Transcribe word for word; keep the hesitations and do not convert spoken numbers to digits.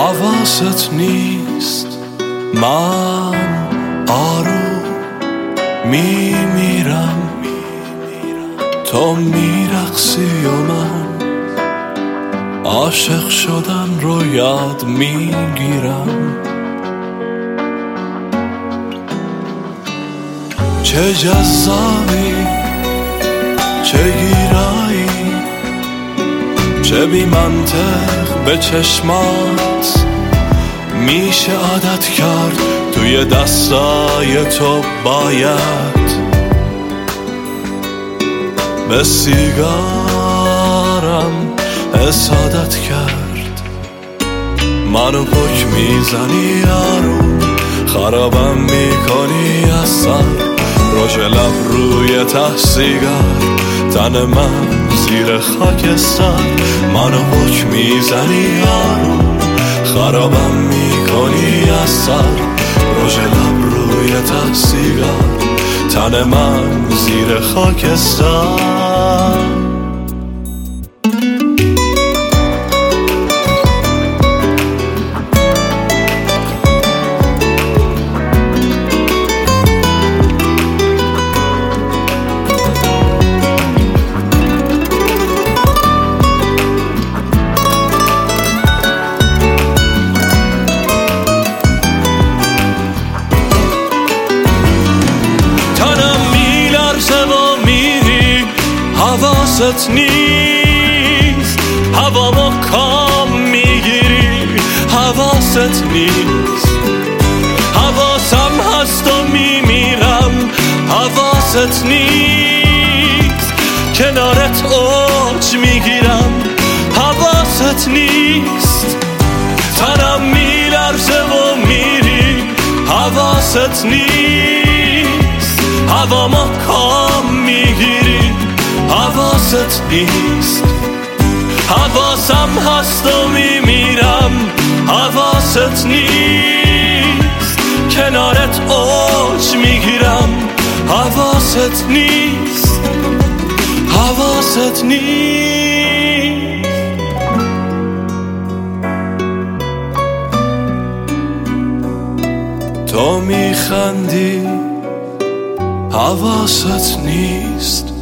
حواست نیست من آروم میمیرم، تو میرقصی و من عاشق شدن رو یاد میگیرم. چه جذابی، چه گیرایی، چه بی منطق به چشمات میشه عادت کرد. توی دستای تو باید به سیگارم حسادت کرد. منو پک میزنی آروم، خرابم میکنی از سر. روش لب روی ته سیگار، تن من زیر خاکستر. منو پک میزنی آروم، خرابم میکنی از سر. روش لب روی ته سیگار، تن من زیر خاکستر. حواست نیست هوامو کام میگیری، حواست نیست حواسم هست و میمیرم. حواست نیست کنارت اوج میگیرم، حواست نیست تنم میلرزه و میری. حواست نیست هوامو کام میگیری، حواست نیست حواسم هست و میمیرم. حواست نیست کنارت اوج میگیرم، حواست نیست حواست نیست. تو میخندی، حواست نیست